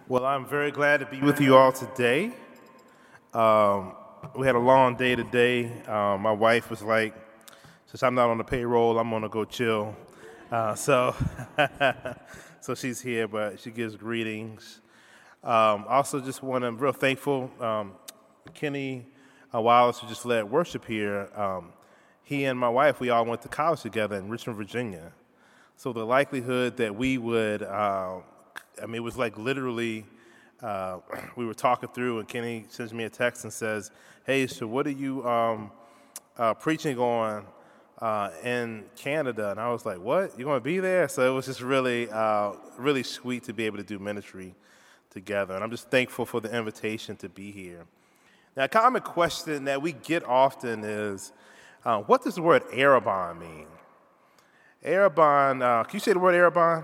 Well, I'm very glad to be with you all today. We had a long day today. My wife was like, since I'm not on the payroll, I'm gonna go chill. So, so she's here, but she gives greetings. Also, just want to real thankful. Kenny Wallace, who just led worship here. He and my wife, we all went to college together in Richmond, Virginia. So the likelihood that we would, it was like literally, we were talking through, and Kenny sends me a text and says, "Hey, so what are you preaching on in Canada?" And I was like, "What? You're going to be there?" So it was just really, really sweet to be able to do ministry together. And I'm just thankful for the invitation to be here. Now, a common question that we get often is, what does the word Arabon mean? Arabon, can you say the word Arabon?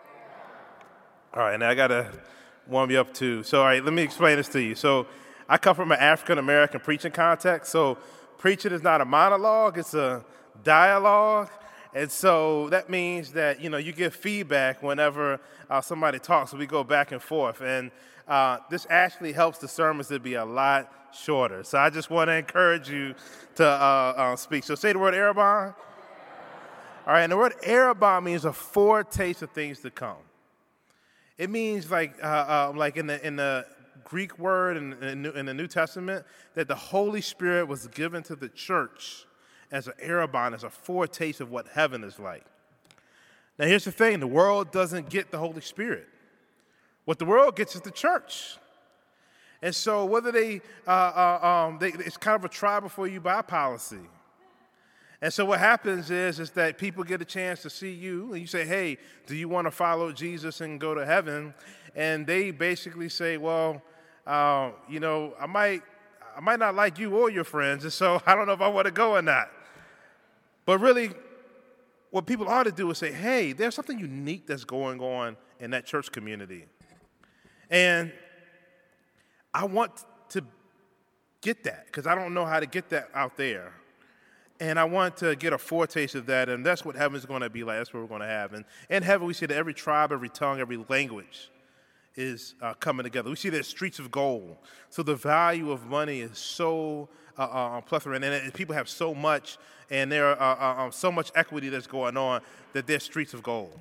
All right, now I got to warm you up too. So, all right, let me explain this to you. So, I come from an African-American preaching context. So, preaching is not a monologue, it's a dialogue. And so that means that, you give feedback whenever somebody talks. So we go back and forth. And this actually helps the sermons to be a lot shorter. So I just want to encourage you to speak. So say the word Arabon. All right, and the word Arabon means a foretaste of things to come. It means like in the Greek word in the New Testament that the Holy Spirit was given to the church as an Arabon, as a foretaste of what heaven is like. Now here's the thing, the world doesn't get the Holy Spirit. What the world gets is the church. And so whether it's kind of a try before you buy policy. And so what happens is that people get a chance to see you, and you say, "Hey, do you want to follow Jesus and go to heaven?" And they basically say, "Well, I might not like you or your friends, and so I don't know if I want to go or not." But really, what people ought to do is say, "Hey, there's something unique that's going on in that church community. And I want to get that because I don't know how to get that out there. And I want to get a foretaste of that, and that's what heaven's going to be like. That's what we're going to have. And in heaven, we see that every tribe, every tongue, every language is coming together. We see there's streets of gold. So the value of money is so plethora, and people have so much, and there are so much equity that's going on that there's streets of gold.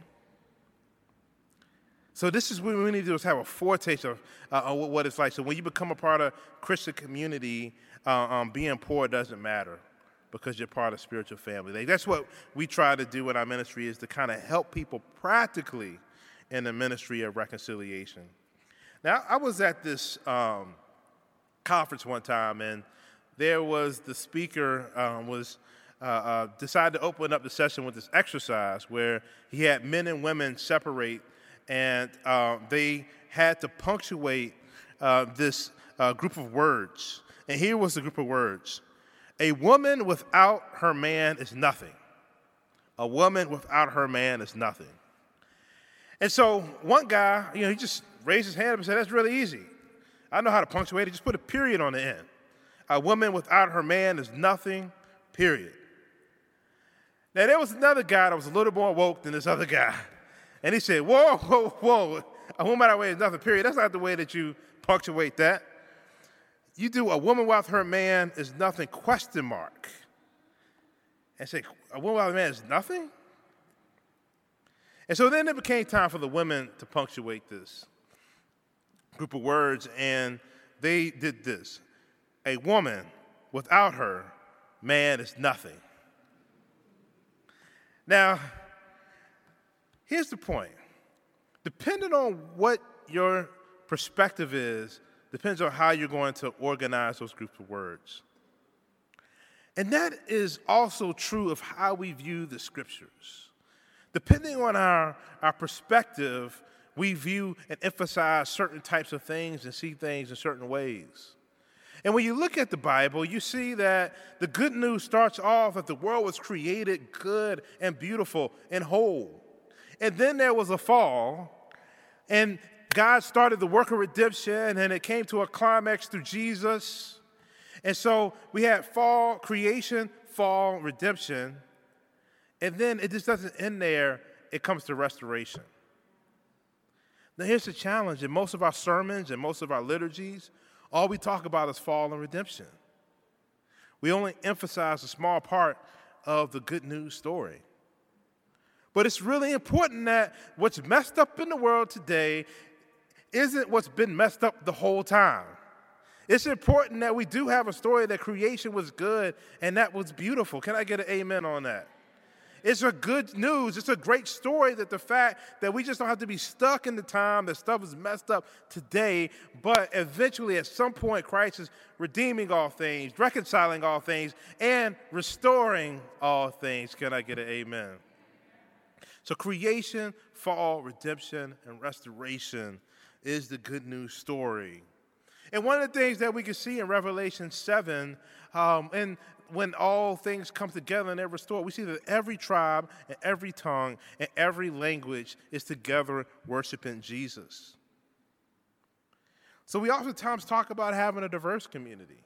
So this is what we need to do, is have a foretaste of what it's like. So when you become a part of Christian community, being poor doesn't matter, because you're part of spiritual family. Like, that's what we try to do in our ministry, is to kind of help people practically in the ministry of reconciliation. Now, I was at this conference one time, and there was the speaker decided to open up the session with this exercise where he had men and women separate, and they had to punctuate this group of words. And here was the group of words. A woman without her man is nothing. A woman without her man is nothing. And so one guy, he just raised his hand up and said, "That's really easy. I know how to punctuate it. Just put a period on the end. A woman without her man is nothing, period." Now, there was another guy that was a little more woke than this other guy. And he said, "Whoa, whoa, whoa. A woman without her man is nothing, period. That's not the way that you punctuate that. You do a woman without her man is nothing, question mark." And say, "A woman without a man is nothing?" And so then it became time for the women to punctuate this group of words, and they did this. A woman without her man is nothing. Now, here's the point. Depending on what your perspective is, depends on how you're going to organize those groups of words. And that is also true of how we view the scriptures. Depending on our perspective, we view and emphasize certain types of things and see things in certain ways. And when you look at the Bible, you see that the good news starts off that the world was created good and beautiful and whole. And then there was a fall, and God started the work of redemption, and it came to a climax through Jesus. And so we had fall, creation, fall, redemption. And then it just doesn't end there. It comes to restoration. Now here's the challenge. In most of our sermons and most of our liturgies, all we talk about is fall and redemption. We only emphasize a small part of the good news story. But it's really important that what's messed up in the world today isn't what's been messed up the whole time. It's important that we do have a story that creation was good and that was beautiful. Can I get an amen on that? It's a good news. It's a great story that the fact that we just don't have to be stuck in the time that stuff is messed up today, but eventually at some point Christ is redeeming all things, reconciling all things, and restoring all things. Can I get an amen? So creation, fall, redemption, and restoration is the good news story. And one of the things that we can see in Revelation 7, and when all things come together and they're restored, we see that every tribe and every tongue and every language is together worshiping Jesus. So we oftentimes talk about having a diverse community.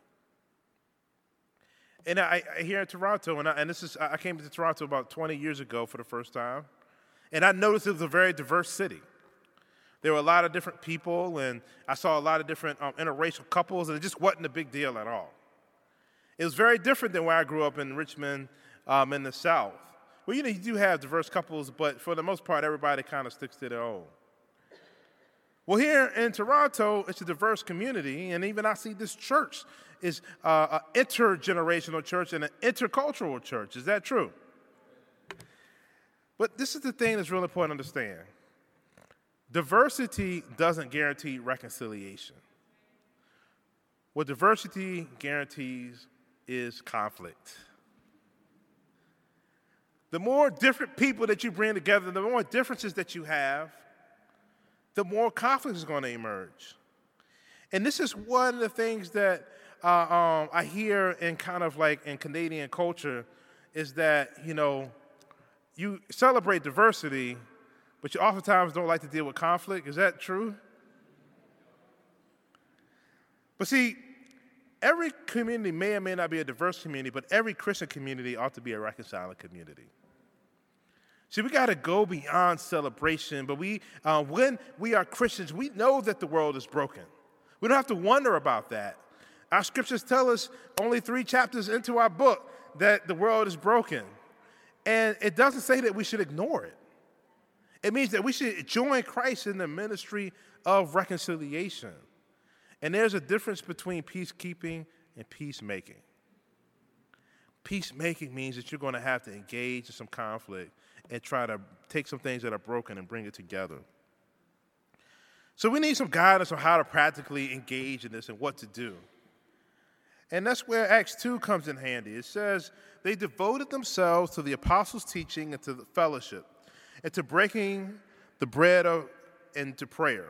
And I here in Toronto, I came to Toronto about 20 years ago for the first time, and I noticed it was a very diverse city. There were a lot of different people, and I saw a lot of different interracial couples, and it just wasn't a big deal at all. It was very different than where I grew up in Richmond in the South. Well, you do have diverse couples, but for the most part, everybody kind of sticks to their own. Well, here in Toronto, it's a diverse community, and even I see this church is an intergenerational church and an intercultural church. Is that true? But this is the thing that's really important to understand. Diversity doesn't guarantee reconciliation. What diversity guarantees is conflict. The more different people that you bring together, the more differences that you have, the more conflict is going to emerge. And this is one of the things that I hear in kind of like in Canadian culture is that, you celebrate diversity, but you oftentimes don't like to deal with conflict. Is that true? But see, every community may or may not be a diverse community, but every Christian community ought to be a reconciling community. See, we got to go beyond celebration, but when we are Christians, we know that the world is broken. We don't have to wonder about that. Our scriptures tell us only 3 chapters into our book that the world is broken. And it doesn't say that we should ignore it. It means that we should join Christ in the ministry of reconciliation. And there's a difference between peacekeeping and peacemaking. Peacemaking means that you're going to have to engage in some conflict and try to take some things that are broken and bring it together. So we need some guidance on how to practically engage in this and what to do. And that's where Acts 2 comes in handy. It says, they devoted themselves to the apostles' teaching and to the fellowship, and to breaking the bread and to prayer.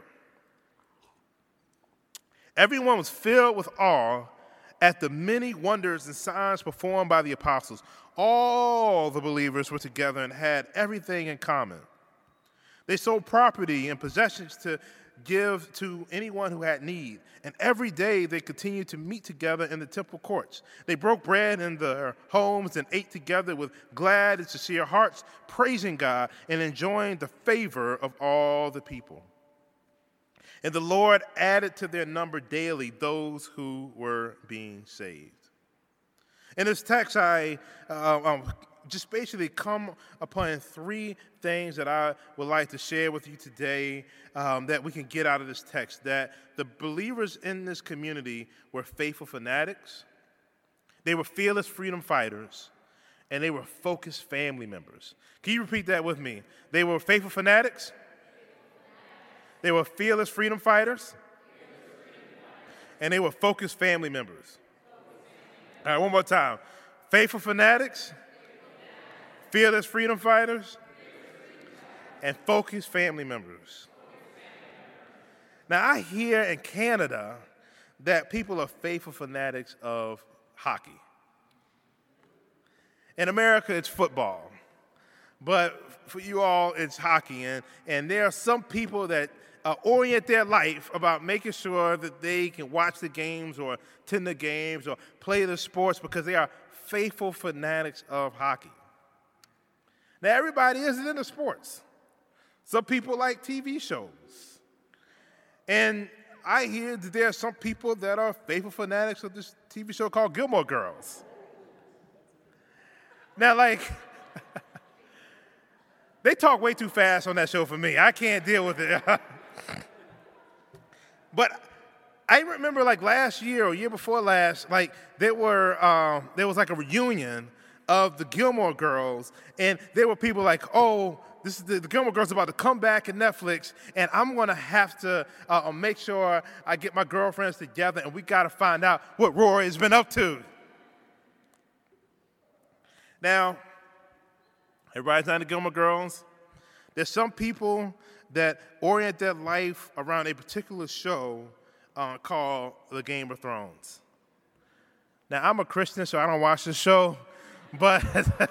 Everyone was filled with awe at the many wonders and signs performed by the apostles. All the believers were together and had everything in common. They sold property and possessions to give to anyone who had need. And every day they continued to meet together in the temple courts. They broke bread in their homes and ate together with glad and sincere hearts, praising God and enjoying the favor of all the people. And the Lord added to their number daily those who were being saved. In this text, I just basically come upon 3 things that I would like to share with you today that we can get out of this text. That the believers in this community were faithful fanatics, they were fearless freedom fighters, and they were focused family members. Can you repeat that with me? They were faithful fanatics, they were fearless freedom fighters, and they were focused family members. All right, one more time. Faithful fanatics, fearless freedom fighters, and focused family members. Now, I hear in Canada that people are faithful fanatics of hockey. In America, it's football. But for you all, it's hockey. And there are some people that orient their life about making sure that they can watch the games or attend the games or play the sports because they are faithful fanatics of hockey. Now, everybody isn't into sports. Some people like TV shows. And I hear that there are some people that are faithful fanatics of this TV show called Gilmore Girls. Now, they talk way too fast on that show for me. I can't deal with it. But I remember last year or year before last, there was a reunion of the Gilmore Girls, and there were people oh, this is the Gilmore Girls about to come back in Netflix, and I'm gonna have to make sure I get my girlfriends together, and we gotta find out what Rory has been up to. Now, everybody's not the Gilmore Girls. There's some people that orient their life around a particular show called The Game of Thrones. Now, I'm a Christian, so I don't watch the show, but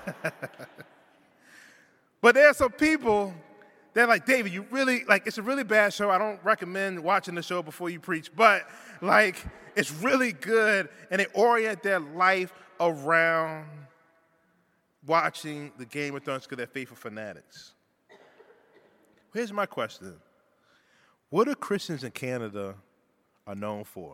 but there are some people that David, you really, it's a really bad show. I don't recommend watching the show before you preach, but it's really good, and they orient their life around watching The Game of Thrones because they're faithful fanatics. Here's my question. What do Christians in Canada are known for?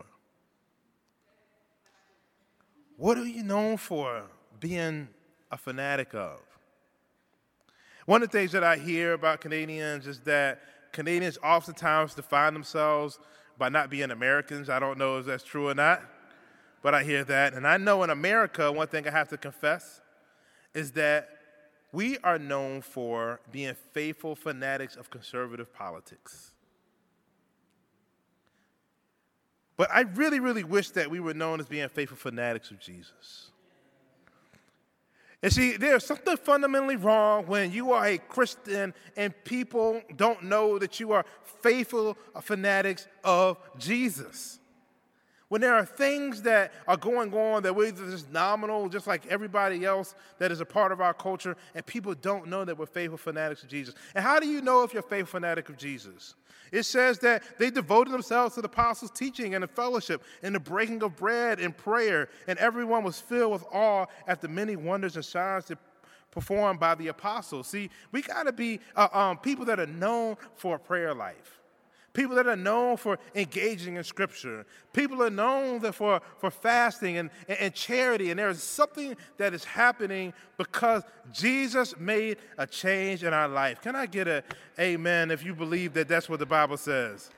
What are you known for being a fanatic of? One of the things that I hear about Canadians is that Canadians oftentimes define themselves by not being Americans. I don't know if that's true or not, but I hear that. And I know in America, one thing I have to confess is that we are known for being faithful fanatics of conservative politics. But I really, really wish that we were known as being faithful fanatics of Jesus. And see, there's something fundamentally wrong when you are a Christian and people don't know that you are faithful fanatics of Jesus. When there are things that are going on that we're just nominal, just like everybody else that is a part of our culture, and people don't know that we're faithful fanatics of Jesus. And how do you know if you're a faithful fanatic of Jesus? It says that they devoted themselves to the apostles' teaching and the fellowship and the breaking of bread and prayer, and everyone was filled with awe at the many wonders and signs performed by the apostles. See, we got to be people that are known for a prayer life. People that are known for engaging in Scripture. People are known for fasting and charity. And there is something that is happening because Jesus made a change in our life. Can I get an amen if you believe that that's what the Bible says?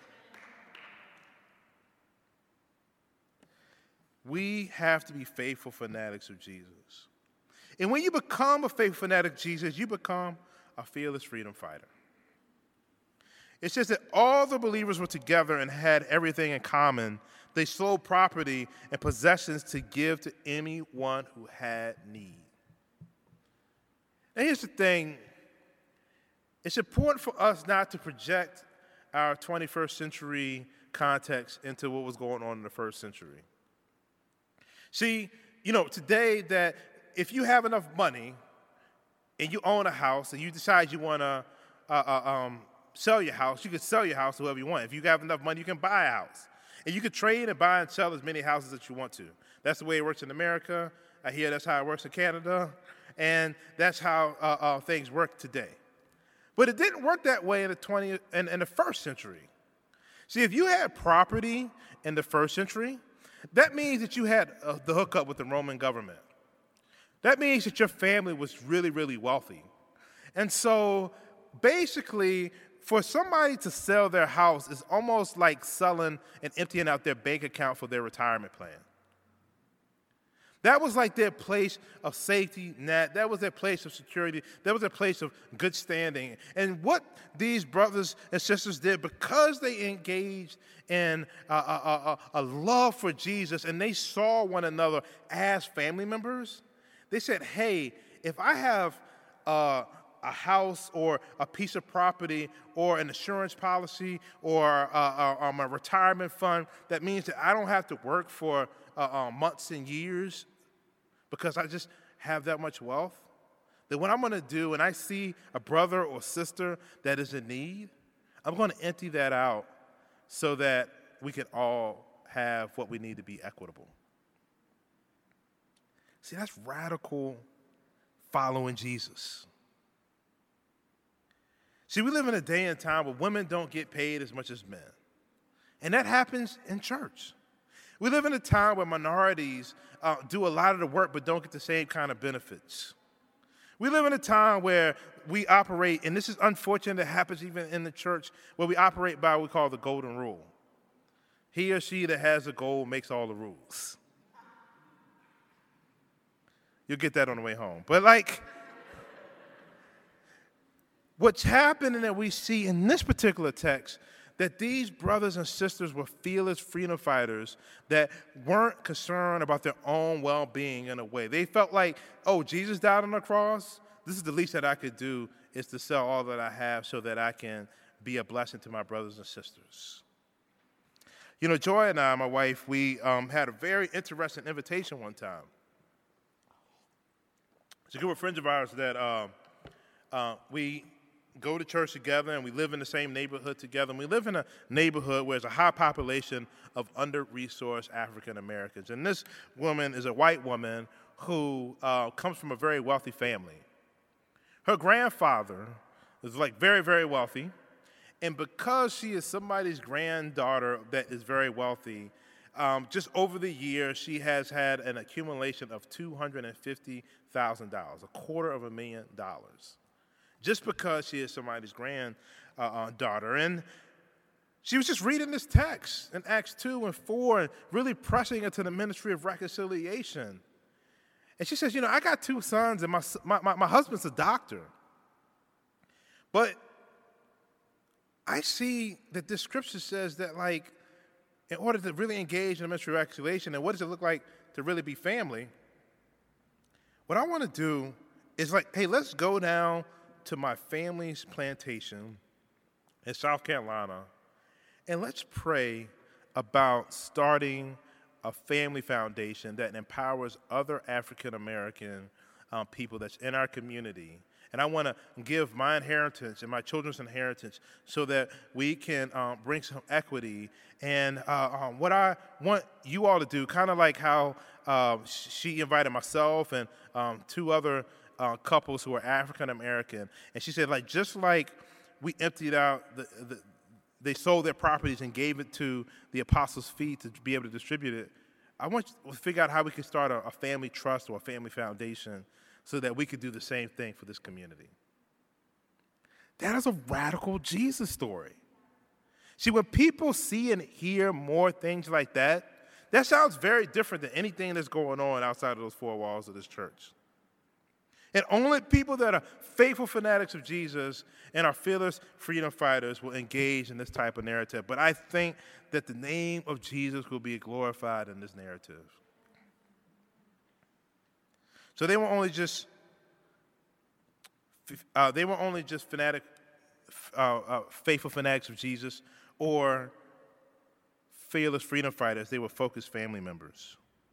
We have to be faithful fanatics of Jesus. And when you become a faithful fanatic of Jesus, you become a fearless freedom fighter. It says that all the believers were together and had everything in common. They sold property and possessions to give to anyone who had need. And here's the thing. It's important for us not to project our 21st century context into what was going on in the first century. See, today that if you have enough money and you own a house and you decide you want to sell your house, you can sell your house to whoever you want. If you have enough money, you can buy a house. And you can trade and buy and sell as many houses as you want to. That's the way it works in America. I hear that's how it works in Canada. And that's how things work today. But it didn't work that way in the 20th and in the first century. See, if you had property in the first century, that means that you had the hookup with the Roman government. That means that your family was really, really wealthy. And so basically, for somebody to sell their house is almost like selling and emptying out their bank account for their retirement plan. That was like their place of safety net. That was their place of security. That was their place of good standing. And what these brothers and sisters did, because they engaged in a love for Jesus and they saw one another as family members, they said, hey, if I have a house or a piece of property or an insurance policy or my retirement fund, that means that I don't have to work for months and years because I just have that much wealth. That what I'm going to do when I see a brother or sister that is in need, I'm going to empty that out so that we can all have what we need to be equitable. See, that's radical following Jesus. See, we live in a day and time where women don't get paid as much as men. And that happens in church. We live in a time where minorities do a lot of the work but don't get the same kind of benefits. We live in a time where we operate, and this is unfortunate, it happens even in the church, where we operate by what we call the golden rule. He or she that has a goal makes all the rules. You'll get that on the way home. But what's happening that we see in this particular text, that these brothers and sisters were fearless freedom fighters that weren't concerned about their own well-being in a way. They felt like, oh, Jesus died on the cross. This is the least that I could do is to sell all that I have so that I can be a blessing to my brothers and sisters. You know, Joy and I, my wife, we had a very interesting invitation one time. It's a group of friends of ours that we go to church together, and we live in the same neighborhood together. And we live in a neighborhood where there's a high population of under-resourced African Americans. And this woman is a white woman who comes from a very wealthy family. Her grandfather is very, very wealthy. And because she is somebody's granddaughter that is very wealthy, just over the years, she has had an accumulation of $250,000, $250,000, just because she is somebody's granddaughter. And she was just reading this text in Acts 2 and 4 and really pressing into the ministry of reconciliation. And she says, you know, I got 2 sons, and my husband's a doctor. But I see that this scripture says that, in order to really engage in the ministry of reconciliation, and what does it look like to really be family, what I want to do is hey, let's go down to my family's plantation in South Carolina, and let's pray about starting a family foundation that empowers other African American people that's in our community. And I want to give my inheritance and my children's inheritance so that we can bring some equity. And what I want you all to do, kind of like how she invited myself and 2 other couples who are African American, and she said, just like we emptied out, they sold their properties and gave it to the Apostles' Feet to be able to distribute it, I want you to figure out how we can start a family trust or a family foundation so that we could do the same thing for this community. That is a radical Jesus story. See, when people see and hear more things like that, that sounds very different than anything that's going on outside of those 4 walls of this church. And only people that are faithful fanatics of Jesus and are fearless freedom fighters will engage in this type of narrative. But I think that the name of Jesus will be glorified in this narrative. So they were only just faithful fanatics of Jesus or fearless freedom fighters. They were focused family members.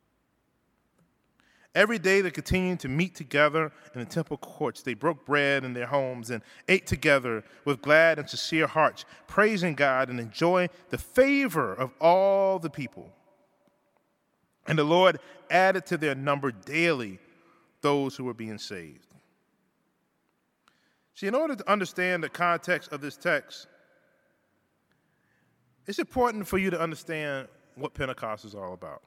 Every day they continued to meet together in the temple courts. They broke bread in their homes and ate together with glad and sincere hearts, praising God and enjoying the favor of all the people. And the Lord added to their number daily those who were being saved. See, in order to understand the context of this text, it's important for you to understand what Pentecost is all about.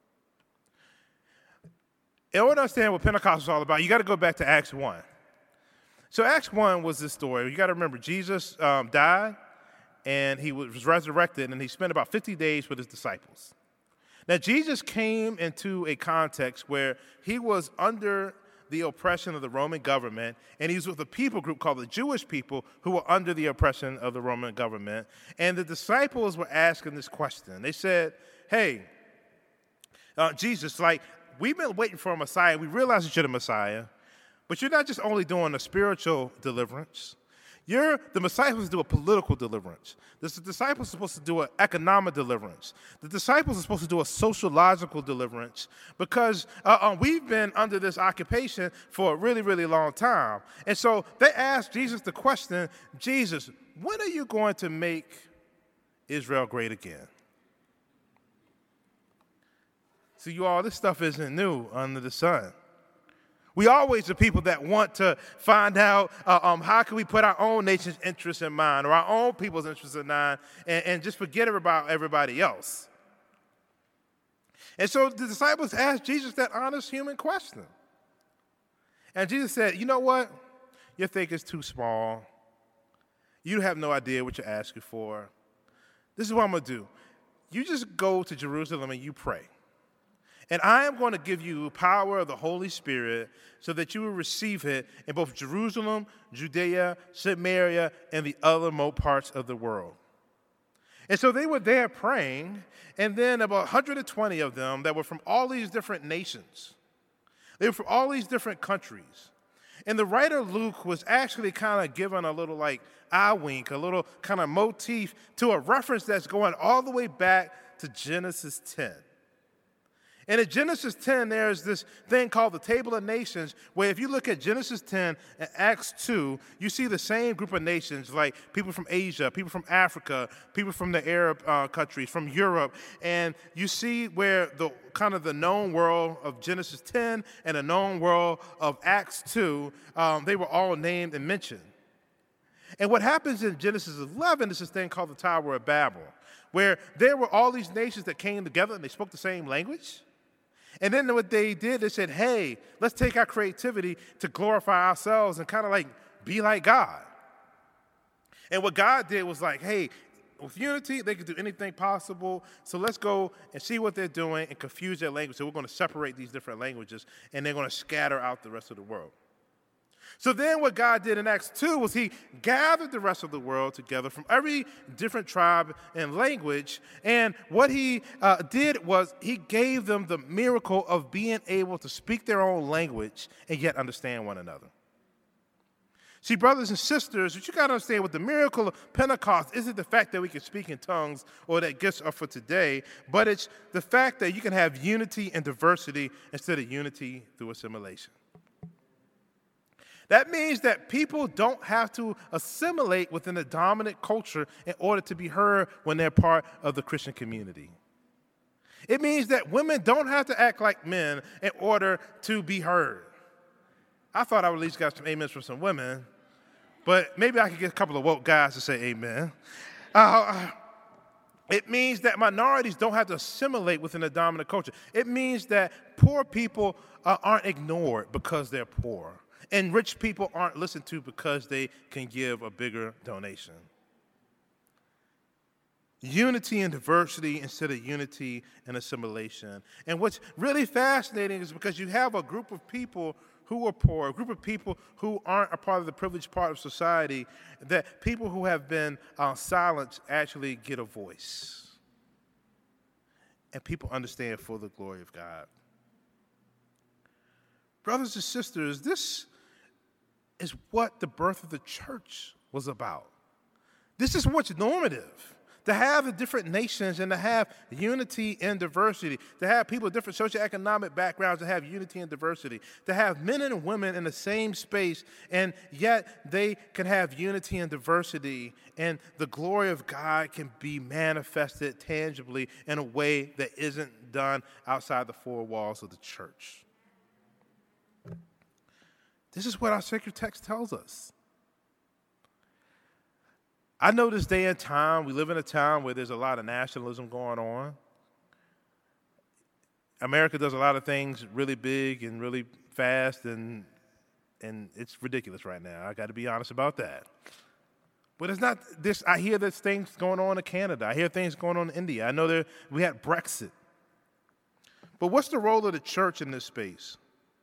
In order to understand what Pentecost is all about, you got to go back to Acts 1. So Acts 1 was this story. You got to remember, Jesus died, and he was resurrected, and he spent about 50 days with his disciples. Now, Jesus came into a context where he was under the oppression of the Roman government, and he was with a people group called the Jewish people who were under the oppression of the Roman government. And the disciples were asking this question. They said, hey, Jesus, we've been waiting for a Messiah. We realize that you're the Messiah, but you're not just only doing a spiritual deliverance. The Messiah was to do a political deliverance. The disciples are supposed to do an economic deliverance. The disciples are supposed to do a sociological deliverance because we've been under this occupation for a really, really long time. And so they asked Jesus the question, Jesus, when are you going to make Israel great again? So you all, this stuff isn't new under the sun. We always are people that want to find out how can we put our own nation's interests in mind or our own people's interests in mind and just forget about everybody else. And so the disciples asked Jesus that honest human question. And Jesus said, you know what? Your faith is too small. You have no idea what you're asking for. This is what I'm going to do. You just go to Jerusalem and you pray. And I am going to give you power of the Holy Spirit so that you will receive it in both Jerusalem, Judea, Samaria, and the other parts of the world. And so they were there praying, and then about 120 of them that were from all these different nations. They were from all these different countries. And the writer Luke was actually kind of given a little eye wink, a little kind of motif to a reference that's going all the way back to Genesis 10. And in Genesis 10, there's this thing called the Table of Nations, where if you look at Genesis 10 and Acts 2, you see the same group of nations, like people from Asia, people from Africa, people from the Arab countries, from Europe. And you see where the kind of the known world of Genesis 10 and the known world of Acts 2, they were all named and mentioned. And what happens in Genesis 11 is this thing called the Tower of Babel, where there were all these nations that came together and they spoke the same language. And then what they did, they said, hey, let's take our creativity to glorify ourselves and kind of be like God. And what God did was hey, with unity, they could do anything possible. So let's go and see what they're doing and confuse their language. So we're going to separate these different languages, and they're going to scatter out the rest of the world. So then what God did in Acts 2 was he gathered the rest of the world together from every different tribe and language. And what he did was he gave them the miracle of being able to speak their own language and yet understand one another. See, brothers and sisters, what you got to understand with the miracle of Pentecost isn't the fact that we can speak in tongues or that gifts are for today, but it's the fact that you can have unity and diversity instead of unity through assimilation. That means that people don't have to assimilate within a dominant culture in order to be heard when they're part of the Christian community. It means that women don't have to act like men in order to be heard. I thought I would at least got some amens from some women, but maybe I could get a couple of woke guys to say amen. It means that minorities don't have to assimilate within a dominant culture. It means that poor people aren't ignored because they're poor. And rich people aren't listened to because they can give a bigger donation. Unity and diversity instead of unity and assimilation. And what's really fascinating is because you have a group of people who are poor, a group of people who aren't a part of the privileged part of society, that people who have been silenced actually get a voice. And people understand for the glory of God. Brothers and sisters, this is what the birth of the church was about. This is what's normative. To have the different nations and to have unity and diversity. To have people with different socioeconomic backgrounds to have unity and diversity. To have men and women in the same space and yet they can have unity and diversity and the glory of God can be manifested tangibly in a way that isn't done outside the four walls of the church. This is what our sacred text tells us. I know this day and time, we live in a time where there's a lot of nationalism going on. America does a lot of things really big and really fast, and it's ridiculous right now. I got to be honest about that. But it's not this. I hear there's things going on in Canada. I hear things going on in India. I know we had Brexit. But what's the role of the church in this space?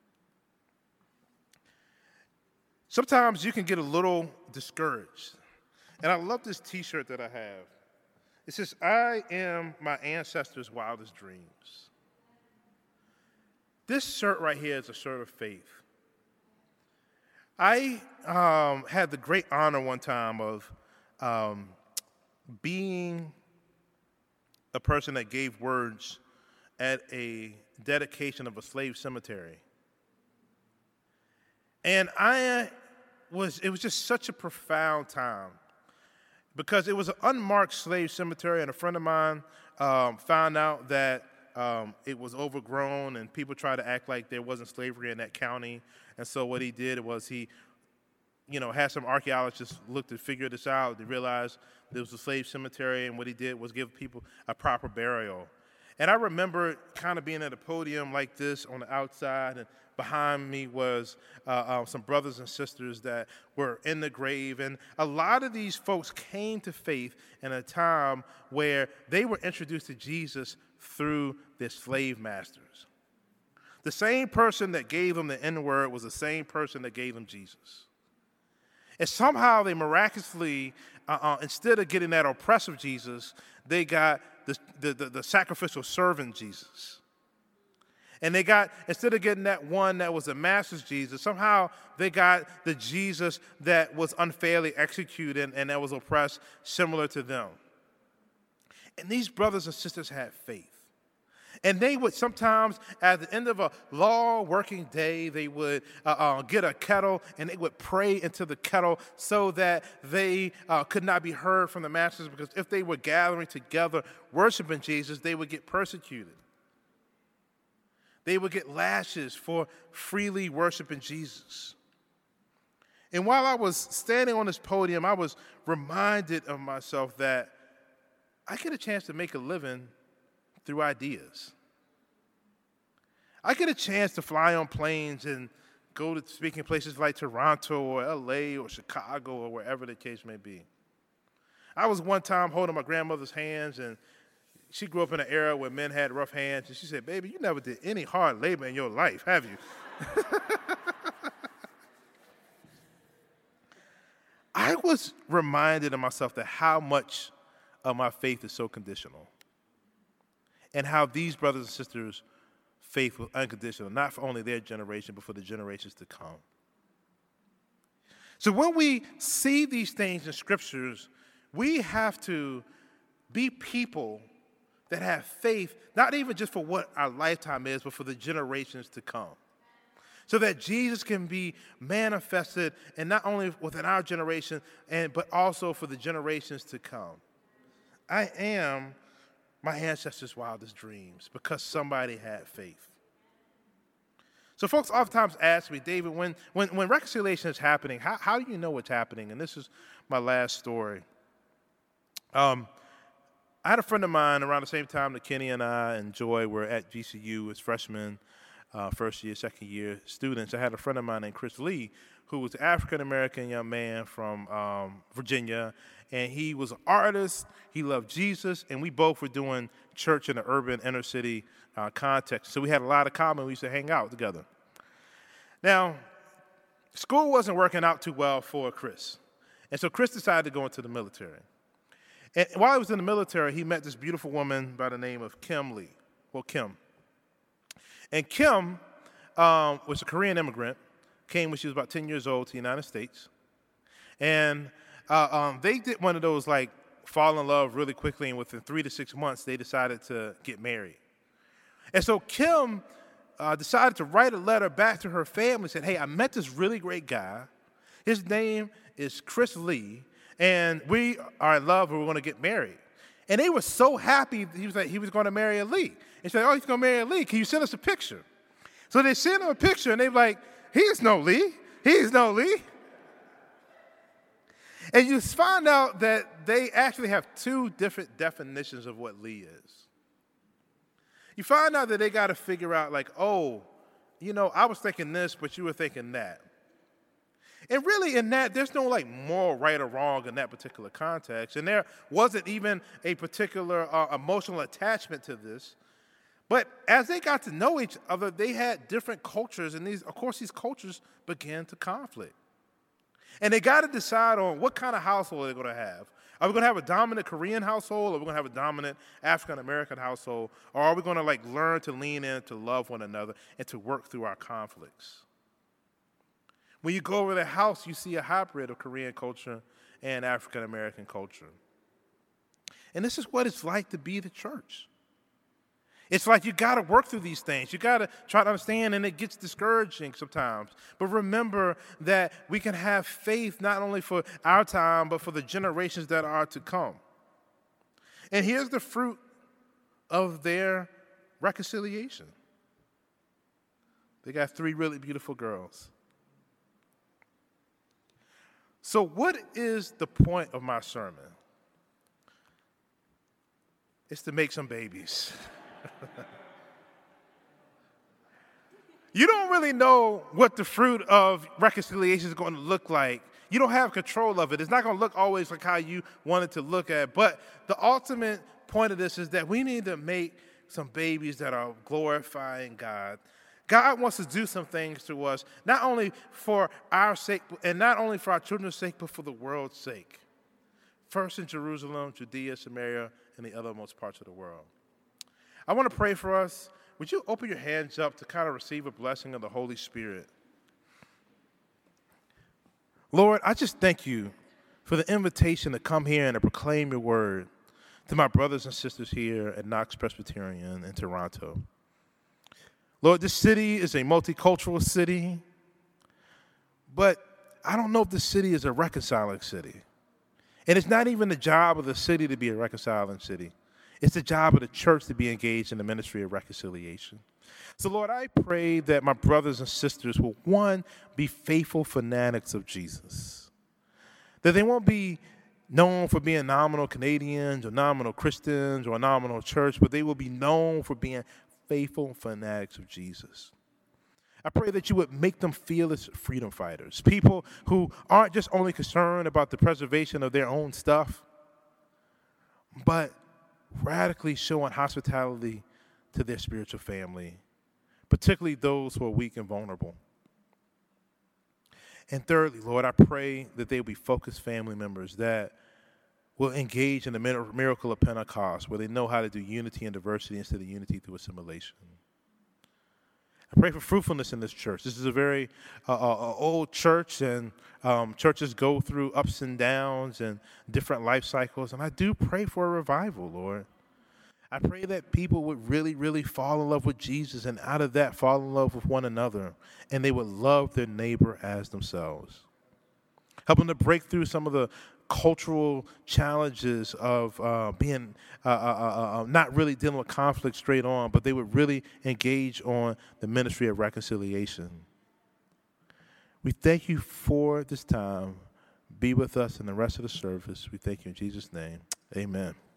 Sometimes you can get a little discouraged. And I love this T-shirt that I have. It says, I am my ancestors' wildest dreams. This shirt right here is a shirt of faith. I had the great honor one time of being a person that gave words at a dedication of a slave cemetery. And it was just such a profound time because it was an unmarked slave cemetery, and a friend of mine found out that it was overgrown, and people tried to act like there wasn't slavery in that county. And so what he did was he had some archaeologists look to figure this out. They realized there was a slave cemetery, and what he did was give people a proper burial. And I remember kind of being at a podium like this on the outside, and behind me was some brothers and sisters that were in the grave. And a lot of these folks came to faith in a time where they were introduced to Jesus through their slave masters. The same person that gave them the N-word was the same person that gave them Jesus. And somehow they miraculously, instead of getting that oppressive Jesus, they got the sacrificial servant Jesus. And they got, instead of getting that one that was the master's Jesus, somehow they got the Jesus that was unfairly executed and that was oppressed, similar to them. And these brothers and sisters had faith. And they would sometimes, at the end of a long working day, they would get a kettle and they would pray into the kettle so that they could not be heard from the masters, because if they were gathering together worshiping Jesus, they would get persecuted. They would get lashes for freely worshiping Jesus. And while I was standing on this podium, I was reminded of myself that I get a chance to make a living through ideas. I get a chance to fly on planes and go to speaking places like Toronto or LA or Chicago or wherever the case may be. I was one time holding my grandmother's hands, and she grew up in an era where men had rough hands, and she said, "Baby, you never did any hard labor in your life, have you?" I was reminded of myself that how much of my faith is so conditional, and how these brothers and sisters' faith was unconditional, not for only their generation, but for the generations to come. So when we see these things in scriptures, we have to be people that have faith, not even just for what our lifetime is, but for the generations to come. So that Jesus can be manifested, and not only within our generation, but also for the generations to come. I am my ancestors' wildest dreams because somebody had faith. So folks oftentimes ask me, David, when reconciliation is happening, how do you know what's happening? And this is my last story. I had a friend of mine around the same time that Kenny and I and Joy were at GCU as freshmen, first year, second year students. I had a friend of mine named Chris Lee, who was an African-American young man from Virginia, and he was an artist. He loved Jesus, and we both were doing church in the urban inner city context. So we had a lot of common. We used to hang out together. Now, school wasn't working out too well for Chris, and so Chris decided to go into the military. And while he was in the military, he met this beautiful woman by the name of Kim Lee. Well, Kim. And Kim was a Korean immigrant, came when she was about 10 years old to the United States. And they did one of those, like, fall in love really quickly, and within 3 to 6 months, they decided to get married. And so Kim decided to write a letter back to her family and said, "Hey, I met this really great guy. His name is Chris Lee, and we are in love, and we're going to get married." And they were so happy that he was going to marry a Lee. And she said, "Oh, he's going to marry a Lee. Can you send us a picture?" So they sent him a picture, and they were like, "He's no Lee. He's no Lee." And you find out that they actually have two different definitions of what Lee is. You find out that they got to figure out, like, oh, I was thinking this, but you were thinking that. And really in that, there's no, like, moral right or wrong in that particular context. And there wasn't even a particular emotional attachment to this. But as they got to know each other, they had different cultures, and these cultures began to conflict. And they got to decide on what kind of household they're going to have. Are we going to have a dominant Korean household, or are we going to have a dominant African-American household, or are we going to, like, learn to lean in to love one another and to work through our conflicts? When you go over their house, you see a hybrid of Korean culture and African-American culture. And this is what it's like to be the church. It's like you got to work through these things. You got to try to understand, and it gets discouraging sometimes. But remember that we can have faith not only for our time, but for the generations that are to come. And here's the fruit of their reconciliation. They got 3 really beautiful girls. So what is the point of my sermon? It's to make some babies. You don't really know what the fruit of reconciliation is going to look like. You don't have control of it. It's not going to look always like how you want it to look at. But the ultimate point of this is that we need to make some babies that are glorifying God. God wants to do some things to us, not only for our sake, and not only for our children's sake, but for the world's sake. First in Jerusalem, Judea, Samaria, and the othermost parts of the world. I want to pray for us. Would you open your hands up to kind of receive a blessing of the Holy Spirit? Lord, I just thank you for the invitation to come here and to proclaim your word to my brothers and sisters here at Knox Presbyterian in Toronto. Lord, this city is a multicultural city, but I don't know if this city is a reconciling city. And it's not even the job of the city to be a reconciling city. It's the job of the church to be engaged in the ministry of reconciliation. So, Lord, I pray that my brothers and sisters will, one, be faithful fanatics of Jesus. That they won't be known for being nominal Canadians or nominal Christians or a nominal church, but they will be known for being faithful fanatics of Jesus. I pray that you would make them fearless freedom fighters, people who aren't just only concerned about the preservation of their own stuff, but radically showing hospitality to their spiritual family, particularly those who are weak and vulnerable. And thirdly, Lord, I pray that they will be focused family members that will engage in the miracle of Pentecost, where they know how to do unity and diversity instead of unity through assimilation. I pray for fruitfulness in this church. This is a very old church, and churches go through ups and downs and different life cycles. And I do pray for a revival, Lord. I pray that people would really, really fall in love with Jesus, and out of that, fall in love with one another, and they would love their neighbor as themselves. Help them to break through some of the cultural challenges of being not really dealing with conflict straight on, but they would really engage on the ministry of reconciliation. We thank you for this time. Be with us in the rest of the service. We thank you in Jesus' name. Amen.